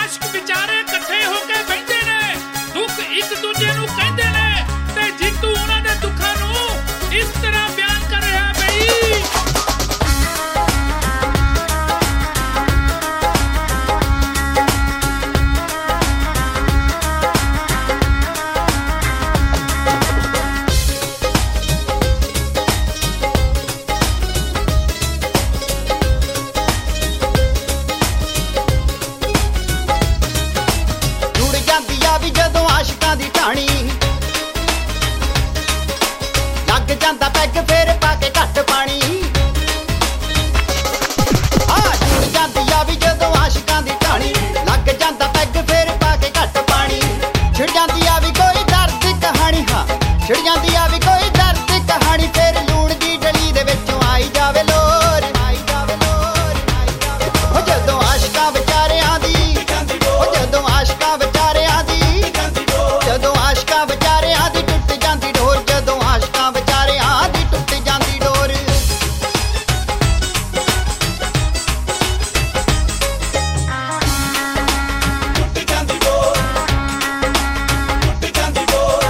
ਆਸ਼ਕ ਵਿਚਾਰੇ ਇਕੱਠੇ ਹੋ ਕੇ ਬੈਠੇ ਨੇ, ਦੁੱਖ ਇੱਕ ਦੂਜੇ ਨੂੰ ਕਹਿੰਦੇ ਨੇ ਤੇ ਜੀਤੂ ਉਹਨਾਂ ਦੇ ਦੁੱਖਾਂ ਨੂੰ ਇਸ ਤਰ੍ਹਾਂ ਬਿਆਨ ਕਰ ਰਿਹਾ ਬਈ। ਲੱਗ ਜਾਂਦਾ ਪੈਗ ਫੇਰ ਪਾ ਕੇ ਘੱਟ ਪਾਣੀ, ਜੁੜ ਜਾਂਦੀ ਆ ਵੀ ਜਦੋਂ ਆਸ਼ਿਕਾਂ ਦੀ ਢਾਣੀ। ਲੱਗ ਜਾਂਦਾ ਪੈਗ ਫੇਰ ਪਾ ਕੇ ਘੱਟ ਪਾਣੀ, ਛਿੜ ਜਾਂਦੀ ਆ ਵੀ ਕੋਈ ਦਰਦ ਕਹਾਣੀ। ਛਿੜ ਜਾਂਦੀ ਆ ਵੀ ਕੋਈ ਦਰਦ ਕਹਾਣੀ, ਫੇਰ ਲੂਣ ਦੀ ਡਲੀ ਦੇ ਵਿੱਚੋਂ ਆਈ ਜਾਵੇ ਲੋਰ, ਆਈ ਜਾਵੇ ਲੋਰ, ਆਈ ਜਾਵੇ ਲੋਰ। ਜਦੋਂ ਆਸ਼ਿਕਾਂ ਵਿਚਾਰਿਆਂ ਦੀ, ਜਦੋਂ ਆਸ਼ਿਕਾਂ ਵਿਚਾਰਿਆਂ ਦੀ, ਜਦੋਂ ਆਸ਼ਿਕਾਂ ਵਿਚਾਰਿਆਂ ਦੀ ਟੁੱਟ ਜਾਂਦੀ ਡੋਰ, ਜਦੋਂ ਆਸ਼ਿਕਾਂ ਵਿਚਾਰਿਆਂ ਦੀ ਟੁੱਟ ਜਾਂਦੀ ਡੋਰ। ਟੁੱਟ ਜਾਂਦੀ ਡੋਰ, ਟੁੱਟ ਜਾਂਦੀ ਡੋਰ।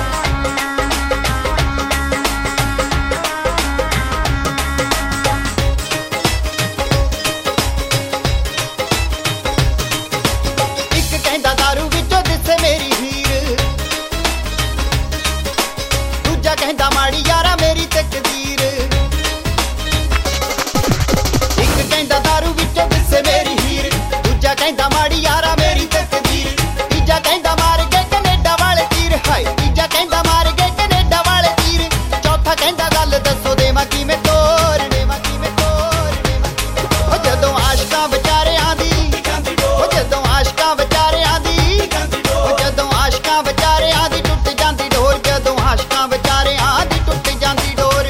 ਇੱਕ ਕਹਿੰਦਾ ਦਾਰੂ ਵਿੱਚੋਂ ਦਿਸੇ ਮੇਰੀ ਹੀਰ, ਦੂਜਾ ਕਹਿੰਦਾ ਮਾੜੀ ਯਾਰਾ ਮੇਰੀ ਤਕਦੀਰ। ਇੱਕ ਕਹਿੰਦਾ ਦਾਰੂ ਵਿੱਚੋਂ ਦਿਸੇ ਮੇਰੀ ਹੀਰ, ਦੂਜਾ ਕਹਿੰਦਾ ਮਾੜੀ ਯਾਰਾ ਮੇਰੀ ਤਕਦੀਰ। ਤੀਜਾ ਕਹਿੰਦਾ ਮਾਰ ਕੇ ਕੈਨੇਡਾ ਵਾਲੇ ਤੀਰ, ਹਾਏ ਤੀਜਾ ਕਹਿੰਦਾ ਮਾਰ ਕੇ ਕੈਨੇਡਾ ਵਾਲੇ ਤੀਰ। ਚੌਥਾ ਕਹਿੰਦਾ ਗੱਲ ਦੱਸੋ ਦੇਵਾਂ ਕਿਵੇਂ ਤੋਰ, ਦੇਵਾਂ ਕਿਵੇਂ ਤੋਰ, ਦੇਵਾਂ ਕਿਵੇਂ ਤੋਰ। ਜਦੋਂ ਆਸ਼ਿਕਾਂ ਵਿਚਾਰਿਆਂ ਦੀ, ਜਦੋਂ ਆਸ਼ਿਕਾਂ ਵਿਚਾਰਿਆਂ ਦੀ, ਜਦੋਂ ਆਸ਼ਿਕਾਂ ਵਿਚਾਰਿਆਂ ਦੀ ਟੁੱਟ ਜਾਂਦੀ ਡੋਰ, ਜਦੋਂ ਆਸ਼ਿਕਾਂ ਵਿਚਾਰਿਆਂ ਦੀ ਟੁੱਟ ਜਾਂਦੀ ਡੋਰ।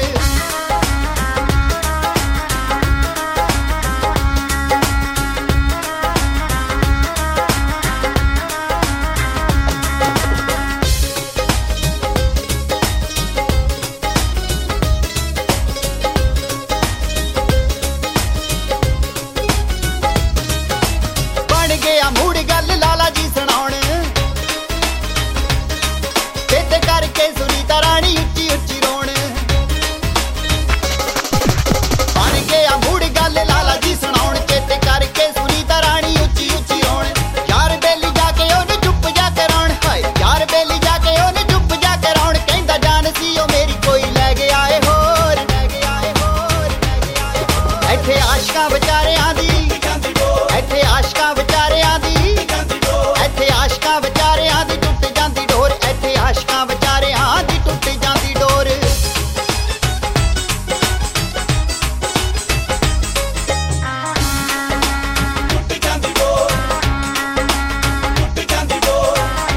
ਬਣ ਗਿਆ ਮੂੜ ਗੱਲ ਲਾਲਾ ਜੀ ਸੁਣਾਉਣ, ਤੇ ਕਰਕੇ ਸੁਨੀਤਾ ਰਾਣੀ ਉੱਚੀ ਉੱਚੀ ਰੋਣ। ਬਣ ਗਿਆ ਮੂੜ ਗੱਲ ਲਾਲਾ ਜੀ ਸੁਣਾਉਣ, ਚੇਤੇ ਕਰਕੇ ਸੁਨੀਤਾ ਰਾਣੀ ਉੱਚੀ ਉੱਚੀ ਰੋਣ। ਯਾਰ ਬੇਲੀ ਜਾ ਕੇ ਉਹਨੂੰ ਚੁੱਪ ਜਾ ਕਰਾਉਣ, ਹਾਏ ਯਾਰ ਬੇਲੀ ਜਾ ਕੇ ਉਹਨੂੰ ਚੁੱਪ ਜਾ ਕਰਾਉਣ। ਕਹਿੰਦਾ ਜਾਨ ਸੀ ਉਹ ਮੇਰੀ ਕੋਈ ਲੈ ਗਿਆ ਏ ਹੋਰ, ਲੈ ਗਿਆ ਏ ਹੋਰ, ਲੈ ਗਿਆ ਏ ਹੋਰ। ਇੱਥੇ ਆਸ਼ਿਕਾਂ ਵਿਚਾਰਿਆਂ ਦੀ, ਇੱਥੇ ਆਸ਼ਿਕਾਂ ਵਿਚਾਰਿਆਂ ਦੀ, ਇੱਥੇ ਆਸ਼ਿਕਾਂ ਵਿਚਾਰਿਆਂ ਦੀ ਟੁੱਟ ਜਾਂਦੀ ਡੋਰ, ਇੱਥੇ ਆਸ਼ਿਕਾਂ ਵਿਚਾਰਿਆਂ ਦੀ ਟੁੱਟ ਜਾਂਦੀ ਡੋਰ। ਟੁੱਟ ਜਾਂਦੀ ਡੋਰ, ਟੁੱਟ ਜਾਂਦੀ ਡੋਰ।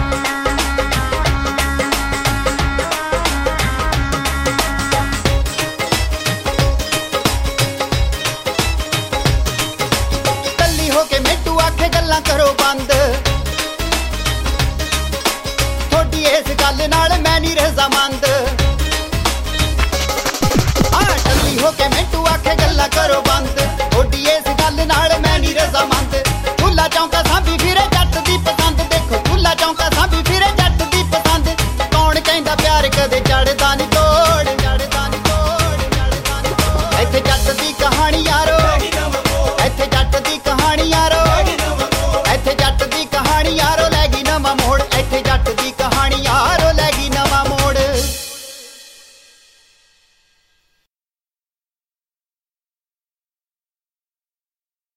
ਕੱਲੀ ਹੋ ਕੇ ਮਿੰਟੂ ਆਖੇ ਗੱਲਾਂ ਕਰੋ ਬੰਦ, ਤੁਹਾਡੀ ਇਸ ਗੱਲ ਨਾਲ ਮੈਂ ਨਹੀਂ ਰਜ਼ਾਮੰਦ। ਟੱਲੀ ਹੋ ਕੇ ਮਿੰਟੂ ਆਖੇ ਗੱਲਾਂ ਕਰੋ ਬੰਦ, ਤੁਹਾਡੀ ਇਸ ਗੱਲ ਨਾਲ ਮੈਂ ਨਹੀਂ ਰਜ਼ਾਮੰਦ।